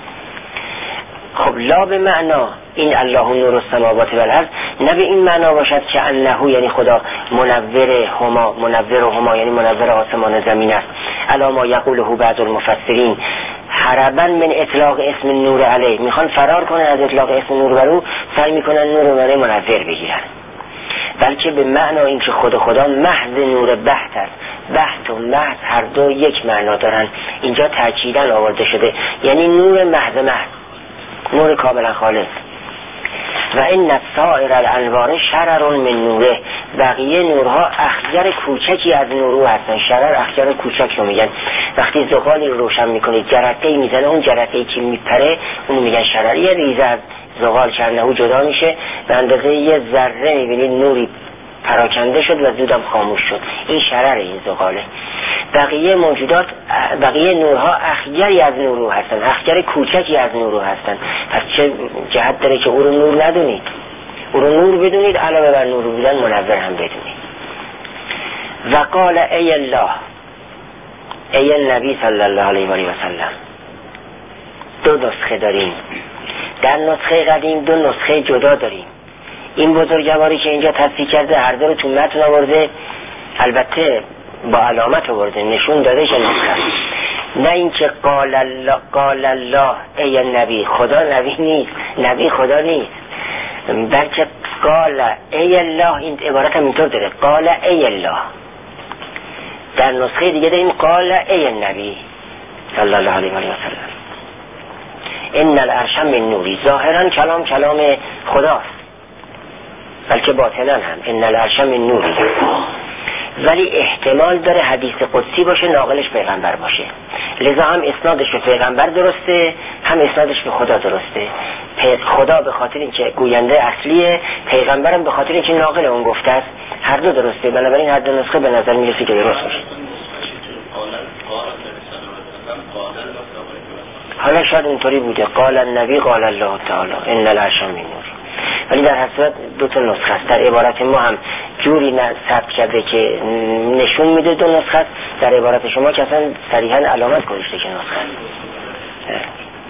خب لا به معنا این الله نور السماوات و الارض، نه به این معنا باشد که انه یعنی خدا منور هما، منور هما یعنی منور آسمان و زمین است. الا ما یقوله بعض المفسرین هربا من اطلاق اسم نور علیه، میخوان فرار کنن از اطلاق اسم نور بر او، سعی میکنن نور رو برای منور بگیرن. بلکه به معنا این که خود خدا محض نور بحت است. بحت و محض هر دو یک معنا دارن، اینجا تأکیداً آورده شده، یعنی نور محض محض، نور کاملا خالص. و این سایر الانوار شرر من نوره، بقیه نورها اخگر کوچکی از نورو هستن. شرر اخگر کوچک رو میگن. وقتی زغالی رو روشن میکنید جرقه‌ای میزنه، اون جرقه‌ای که میپره اونو میگن شرر. یه ریزه از زغال چرنهو جدا میشه به اندازه یه ذره میبینید نوری پراکنده شد و زودم خاموش شد، این شرر این زغاله. بقیه موجودات، بقیه نورها اخگری از نورو هستن، اخگر کوچکی از نورو هستن. پس چه جهت داره که او رو نور ندونید؟ او رو نور بدونید، علاوه بر نور بودن منور هم بدونید. و قال ای الله ای نبی صلی الله علیه و آله و سلم. دو نسخه داریم، در نسخه قدیم دو نسخه جدا داریم. این بزرگواری که اینجا تصحیح کرده هر دو رو تو متن آورده، البته با علامت آورده، نشون داده که نسخه، نه اینکه قال الله قال الله ای نبی، خدا نبی نیست، نبی خدا نیست، بلکه قال ای الله. این عبارت هم اینطور داره، قال ای الله. در نسخه دیگه داریم قال ای نبی صلی الله علیه و آله و سلم. ان العرش من نوری، ظاهرا کلام کلام خداست بلکه باطنا هم ان العرش من نوری، ولی احتمال داره حدیث قدسی باشه ناقلش پیغمبر باشه. لذا هم اسنادش به پیغمبر درسته هم اسنادش به خدا درسته. خدا به خاطر اینکه گوینده اصلیه، پیغمبرم به خاطر اینکه ناقل اون گفته است. هر دو درسته، بنابراین هر دو نسخه به نظر میرسه که درست میشه. حالا شاید اونطوری بوده قال النبی قال الله تعالی ان العرش من نور، ولی در حقیقت دو تا نسخه است. در عبارت ما هم جوری ثبت کرده که نشون میده دو نسخه است، در عبارت شما که اصلا صریحا علامت گذاشته که نسخه است.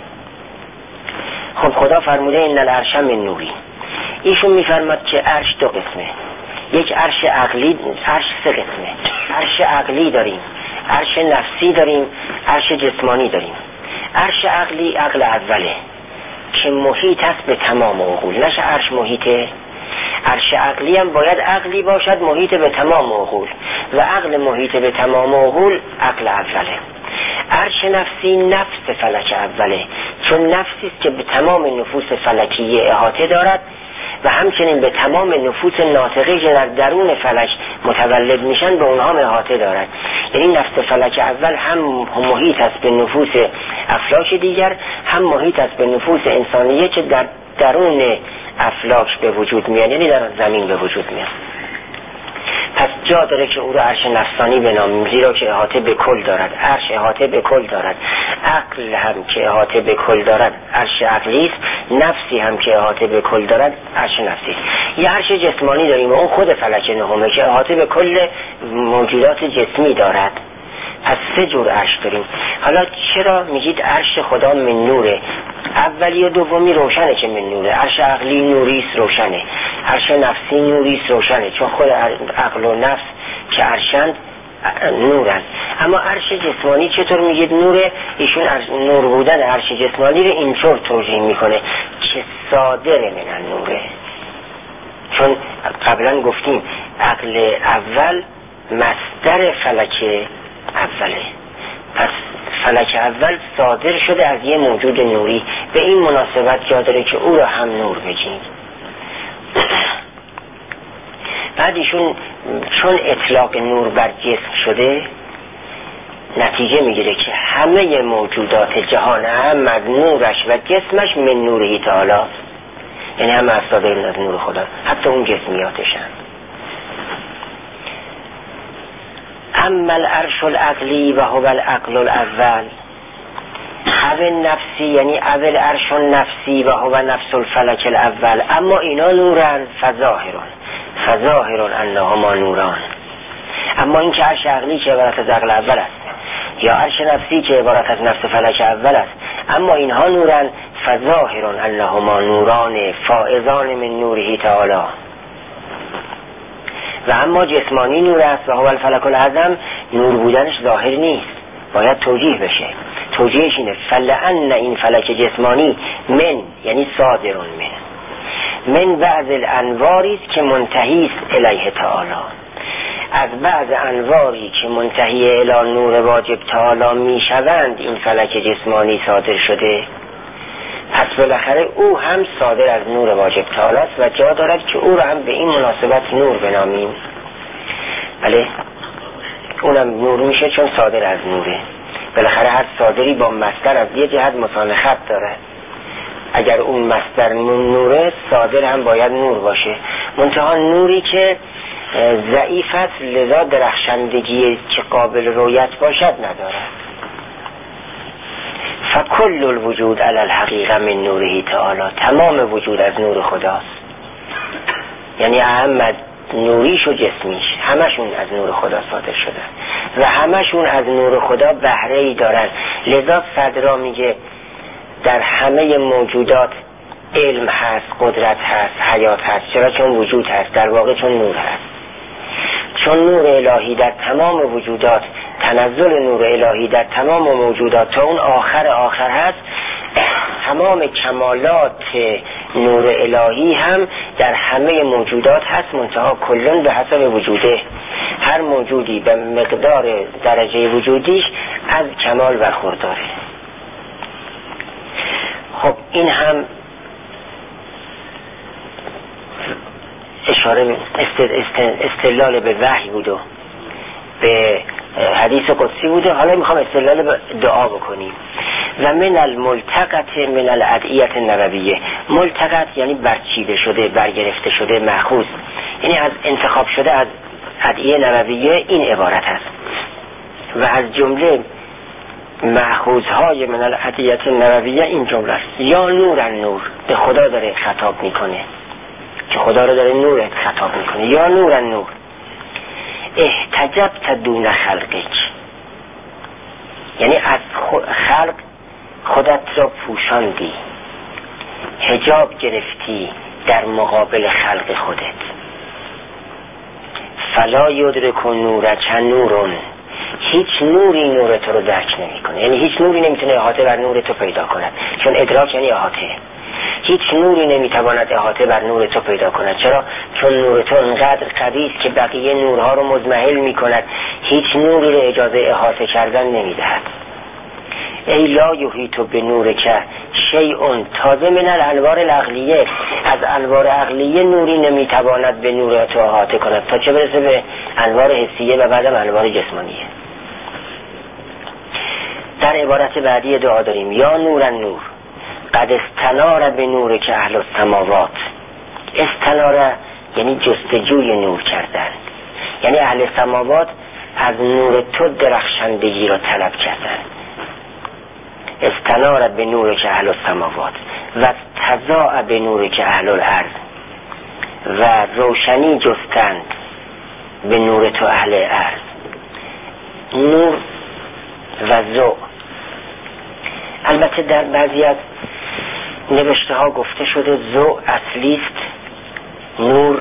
خب خدا فرموده ان العرش من نوری. ایشون میفرماد که عرش دو قسمه، یک عرش عقلی، عرش سه قسمه. عرش عقلی داریم، عرش نفسی داریم، عرش جسمانی داریم. عرش عقلی عقل اوله که محیط است به تمام عقول، نشه عرش محیطه. عرش عقلی هم باید عقلی باشد محیط به تمام عقول، و عقل محیط به تمام عقول عقل اوله. عرش نفسی نفس فلک اوله، چون نفسی است که به تمام نفوس فلکیه احاطه دارد و همچنین به تمام نفوس ناطقه که در درون فلک متولد میشن به اونها احاطه دارد. یعنی نفس فلک اول هم محیط است به نفوس افلاک دیگر، هم محیط است به نفوس انسانیه که در درون افلاک به وجود میاد، یعنی در زمین به وجود میاد. پس جا داره که او را عرش نفسانی بنامیم، زیرا که احاطه به کل دارد. عرش احاطه به کل دارد. عقل هم که احاطه به کل دارد عرش عقلی است، نفسی هم که احاطه به کل دارد عرش نفسی است. یه عرش جسمانی داریم و اون خود فلک نهمه که احاطه به کل موجودات جسمی دارد. پس سه جور عرش داریم. حالا چرا میگید عرش خدا من نوره؟ اولی و دومی روشنه که من نوره. عرش عقلی نوریست روشنه، عرش نفسی نوریست روشنه، چون خود عقل و نفس که عرشند نورند. اما عرش جسمانی چطور میگید نوره؟ ایشون نور بودن عرش جسمانی رو اینطور توجیه میکنه که صادر من نوره. چون قبلا گفتیم عقل اول مصدر فلک اوله، پس فلک اول صادر شده از یه موجود نوری. به این مناسبت جا داره که او را هم نور بگیم. بعد ایشون چون اطلاق نور بر جسم شده نتیجه میگیره که همه موجودات جهان هم از نورش و جسمش من نوره تعالی، یعنی همه از صادرین از نور خدا، حتی اون جسمیاتشن. اما العرش العقلی و هو العقل الاول اول نفسی، یعنی اول عرش نفسی و هو نفس الفلک الاول. اما اینا نورن فظاهرون فظاهرون انهما نوران. اما این که عرش عقلی که عبارت از عقل اول است یا عرش نفسی که عبارت از نفس فلک اول است، اما اینها نورن فظاهرون انهما نوران فائزان من نوره تعالی. و اما جسمانی نور است و هو الفلک الاعظم، نور بودنش ظاهر نیست، باید توجیه بشه. توجیهش اینه فلعن این فلک جسمانی من، یعنی صادرون من من بعض الانواری است که منتهی است الیه تعالی، از بعض انواری که منتهی الی نور واجب تعالی میشوند این فلک جسمانی صادر شده. پس بالاخره او هم صادر از نور واجب تعالی است و جا دارد که او را هم به این مناسبت نور بنامیم. بله، اونم نور میشه چون صادر از نوره. بالاخره هر صادری با مصدر از یه جهت مسانخت داره. اگر اون مصدر نوره، صادر هم باید نور باشه، منتها نوری که ضعیف است، لذا درخشندگی که قابل رویت باشد ندارد. فکل الوجود علی الحقیقه من نوره تعالی، تمام وجود از نور خداست. یعنی احمد نوریش و جسمیش همشون از نور خدا صادر شده و همشون از نور خدا بهره ای دارن. لذا صدرا میگه در همه موجودات علم هست، قدرت هست، حیات هست. چرا؟ چون وجود هست، در واقع چون نور هست. چون نور الهی در تمام وجودات، تنزل نور الهی در تمام موجودات تا اون آخر آخر هست، تمام کمالات نور الهی هم در همه موجودات هست، منتها کلن به حسب وجوده. هر موجودی به مقدار درجه وجودیش از کمال برخورداره. خب این هم اشاره استدلال به وحی بود و به حدیث قدسی بوده. حالا میخوام استدلال به دعا بکنیم. و من الملتقط من الادعیه النبویه. ملتقط یعنی برچیده شده، برگرفته شده، مأخوذ، یعنی از انتخاب شده از ادعیه نبویه این عبارت است. و از جمله مأخوذهای من الادعیه النبویه این جمله است: یا نور النور، به خدا داره خطاب میکنه که خدا رو داره نور خطاب میکنه. یا نور النور احتجبت دون خلقک، یعنی از خلق خودت را پوشاندی، حجاب گرفتی در مقابل خلق خودت. فلا یدرک نورک نورون، هیچ نوری نور تو رو درک نمی کنه. یعنی هیچ نوری نمیتونه احاطه بر نور تو پیدا کند، چون ادراک یعنی احاطه. هیچ نوری نمیتواند احاطه بر نور تو پیدا کند. چرا؟ چون نور تو انقدر قوی است که بقیه نورها رو مزمحل میکند. هیچ نوری رو اجازه احاطه کردن نمیدهد. ای لا یحیط به نور که شیء تازه من الانوار العقلیه، از انوار عقلیه نوری نمیتواند به نور تو احاطه کند تا چه برسه به انوار حسیه و بعدم انوار جسمانیه. در عبارت بعدی دعا داریم یا نور النور قد استنار به نور که اهل السماوات. استناره یعنی جستجوی نور کردن، یعنی اهل سماوات از نور تو درخشندگی را طلب کردن. استنار به نور که اهل السماوات و تضاء به نور که اهل الارض، و روشنی جستند به نور تو اهل ارض. نور و ضوء، البته در بعضی از نوشته ها گفته شده ضوء اصلی است، نور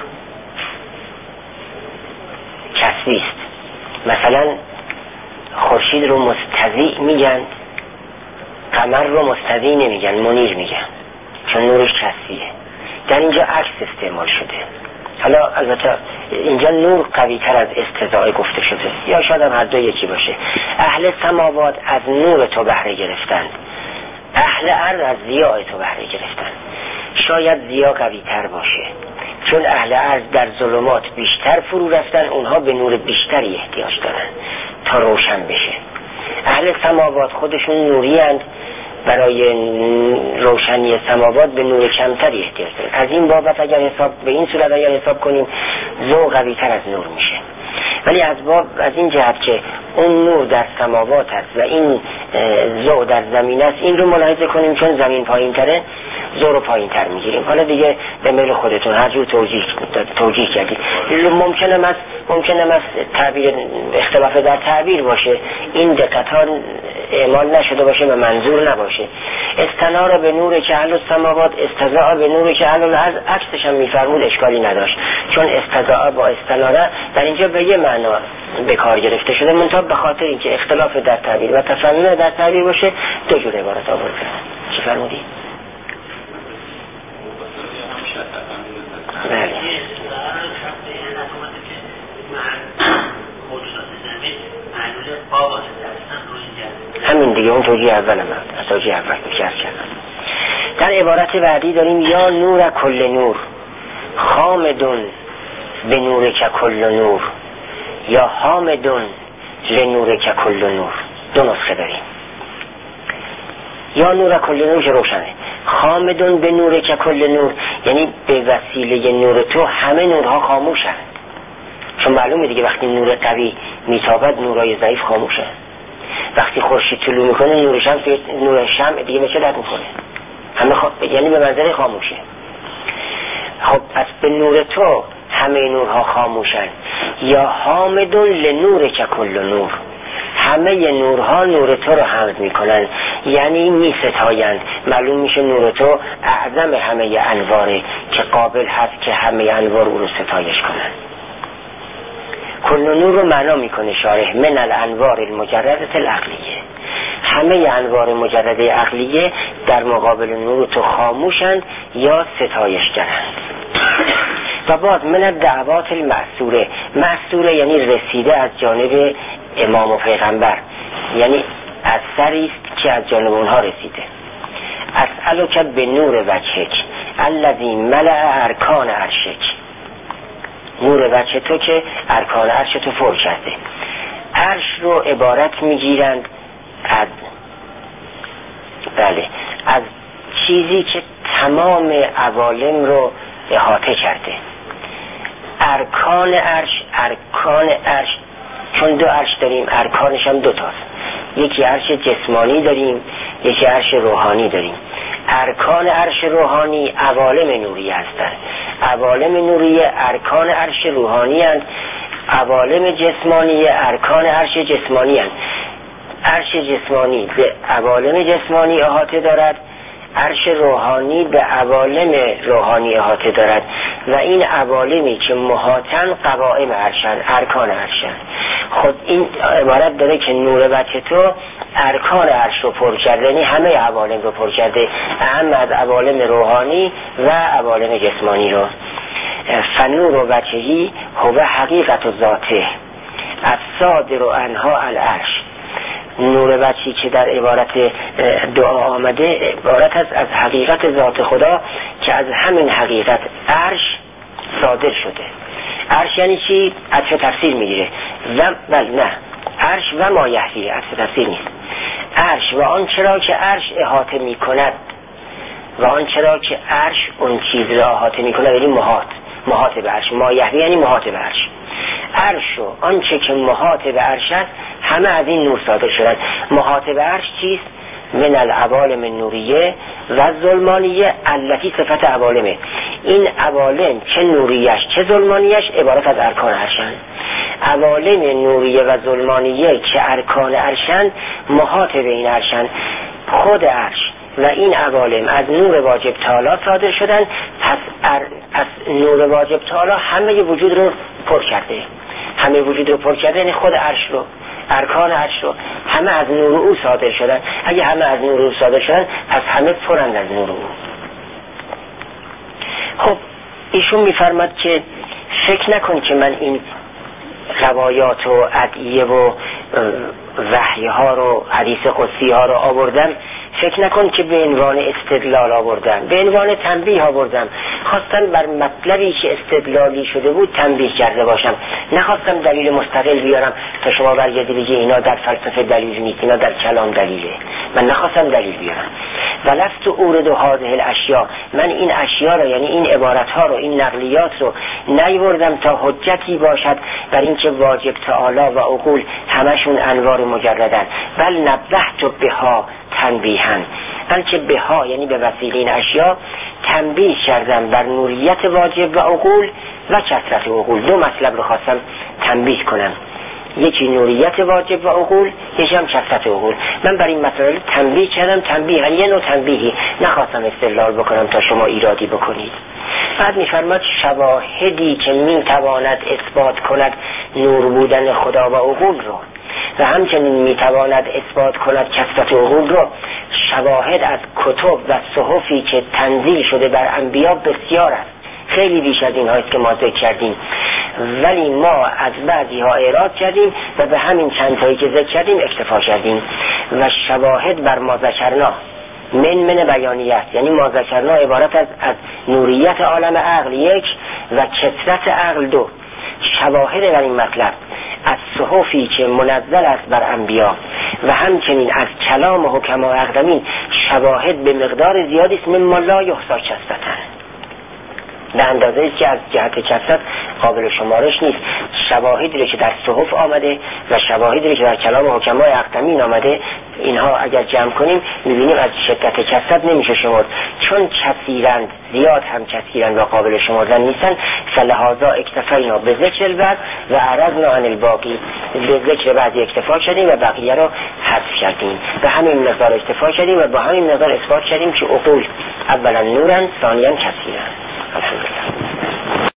کسبی است. مثلا خورشید رو مستضیء میگن، قمر رو مستضیء نمیگن، منیر میگن، چون نورش کسبیه. در اینجا عکس استعمال شده. حالا البته اینجا نور قوی تر از استضاء گفته شده، یا شاید هم هر دو یکی باشه. اهل سماوات از نور تو بهره گرفتند، اهل ارض از ضیاء تو بهره گرفتند. شاید ضیاء قوی تر باشه، چون اهل ارض در ظلمات بیشتر فرو رفتن، اونها به نور بیشتری احتیاج دارن تا روشن بشه. اهل سماوات خودشون نوری اند، برای روشنی سماوات به نور کمتری احتیاج دارن. از این بابت اگر حساب به این صورت اگر حساب کنیم ضوء قوی تر از نور میشه. ولی از باب از این جهت که اون نور در سماوات است و این ضوء در زمین است، این رو ملاحظه کنیم، چون زمین پایین تره ضوء رو پایین تر میگیریم. حالا دیگه به میل خودتون هر جور توجیه توجیه کردید. ممکنه است ممکنه است تعبیر اختلاف در تعبیر باشه، این دقت ها اعمال نشده باشه و منظور نباشه. استنار به نور که اهل السماوات، استضاء به نور که اهل الارض، عکسش هم میفرمود اشکالی نداشت، چون استضاء با استناره در اینجا به یه معنا به کار گرفته شده، منتها به خاطر اینکه اختلاف در تعبیر و تفنن در تعبیر باشه دو جور عبارت آورده. چی فرمودی؟ بله. همین دیگه، اون توجیه اول من از توجیه اول بکر کردم. در عبارت بعدی داریم یا نور کل نور خامدون به نور که کل نور، یا حامدون لنور که کل نور. دو نسخه داریم. یا نور کل نور که روشنه، خامدون به نور که کل نور یعنی به وسیله نور تو همه نورها خاموشند. چون معلومه دیگه وقتی نور قوی میتابد نورهای ضعیف خاموشن. وقتی خورشید طلوع میکنه نور شمس نور شمع دیگه به چه درد میکنه؟ همه خ... یعنی به منظر خاموشه. خب پس به نور تو همه نورها خاموشن. یا حامدون لنور که کل نور، همه نورها نور تو رو حمد میکنن، یعنی میستایند. معلوم میشه نور تو اعظم همه انواره که قابل هست که همه انوار او رو ستایش کنن. کل نور رو معنا میکنه شارح من الانوار المجرده العقلیه، همه انوار مجرده عقلیه در مقابل نور تو خاموشند یا ستایش گرند. و بعد من الدعوات المأثوره، مأثوره یعنی رسیده از جانب امام و پیغمبر، یعنی اثری است که از جانب اونها رسیده. اسألک به نور وجهک الذی ملأ ارکان عرشک، نور وجه تو که ارکان عرش تو پر کرده. عرش رو عبارت میگیرند از بله از چیزی که تمام عوالم رو احاطه کرده. ارکان عرش، ارکان عرش چون دو عرش داریم، ارکانش هم دو تاست، یکی عرش جسمانی داریم، یکی عرش روحانی داریم. ارکان عرش روحانی عوالم نوری هستند، عوالم نوری ارکان عرش روحانی هستند، عوالم جسمانی ارکان عرش جسمانی هستند. عرش جسمانی به عوالم جسمانی احاطه دارد، عرش روحانی به عوالم روحانی احاطه دارد و این عوالمی که محاطن قوائم عرشن، ارکان عرشن. خود این عبارت داره که نور وجه تو ارکان عرش رو پر کرده، یعنی همه عوالم رو پر کرده، اهم از عوالم روحانی و عوالم جسمانی رو. فنور وجهی هو حقیقت ذاته الصادر عنها العرش، نور وجهی که در عبارت دعا آمده عبارت است از حقیقت ذات خدا که از همین حقیقت عرش صادر شده. عرش یعنی چی؟ عطف تفسیر میگیره و بل نه عرش و ما یحوی، عطف تفسیر نیست. عرش و آن چرا که عرش احاطه میکند و آن چرا که عرش اون چیز را احاطه میکند یعنی محاط محاط به عرش. ما یحوی یعنی محاط به عرش. عرش و آنچه که محاط به عرش است همه از این نور صادر شدند. محاط به عرش چیست؟ من العوالم نوریه و ظلمانیه التی صفت عوالمه. این عوالم چه نوریش چه ظلمانیش عبارت از ارکان عرشند. عوالم نوریه و ظلمانیه که ارکان عرشند محاط به این عرشند. خود عرش و این عوالم از نور واجب تعالی صادر شدن. پس, ار... پس نور واجب تعالی همه وجود رو پر کرده. همه وجود رو پر کرده یعنی خود عرش رو، ارکان عرش رو همه از نور او صادر شدن. اگه همه از نور او صادر شدن پس همه پرند از نور او. خب ایشون میفرماد که فکر نکن که من این روایات و ادعیه و وحی ها رو حدیث قدسی ها رو آوردم، فکر نکن که به عنوان استدلال آوردم، به عنوان تنبیه آوردم. خواستم بر مطلبی که استدلالی شده بود تنبیه کرده باشم، نخواستم دلیل مستقل بیارم تا شما برگردی بگی اینا در فلسفه دلیل نیست، اینا در کلام دلیله. من نخواستم دلیل بیارم. ولست اورد هذه الاشیاء، من این اشیاء رو یعنی این عبارت ها رو این نقلیات رو نیوردم تا حجتی باشد بر اینکه واجب تعالی و عقول همشون انوار مجردن، بل نبهت بها تنبیهن، بلکه بها یعنی به وسیله این اشیاء تنبیه کردم بر نوریت واجب و عقول و کثرت عقول. دو مطلب رو خواستم تنبیه کنم، یکی نوریت واجب و عقول، یکی هم کثرت عقول. من بر این مسائل تنبیه کردم، تنبیه یه نوع تنبیهی، نخواستم استدلال بکنم تا شما ایرادی بکنید. بعد میفرماد شواهدی که میتواند اثبات کند نور بودن خدا و عقول رو و همچنین میتواند اثبات کند کثرت عقول رو، شواهد از کتب و صحفی که تنزیل شده بر انبیا بسیار است، خیلی بیش از این هایست که ما ذکر کردیم، ولی ما از بعضی ها اعراض کردیم و به همین چند تایی که ذکر کردیم اکتفا کردیم. و شواهد بر ما ذکرنا من من بیانیه است، یعنی ما ذکرنا عبارت از از نوریت عالم عقل یک و کثرت عقل دو. شواهد بر این مطلب از صحفی که منزل است بر انبیا و همچنین از کلام حکما اقدمین شواهد به مقدار زیادی است، مما لا یحصی کثرتن، به اندازه ای که از جهت کثرت قابل شمارش نیست. شواهدی که در صحف آمده و شواهدی که در کلام حکمای اقدمین آمده، اینها اگر جمع کنیم میبینیم از شدت کثرت نمیشه شمرد، چون کثیرند، زیاد هم کثیرند و قابل شمردن نیستن. فلهذا اکتفینا به ذکر بعد و عرضنا عن الباقی، به ذکر بعضی اکتفا کردیم و بقیه رو حذف کردیم. به همین مقدار اکتفا کردیم و با همین مقدار اثبات کردیم که عقول اولا نورن ثانیا کثیرند.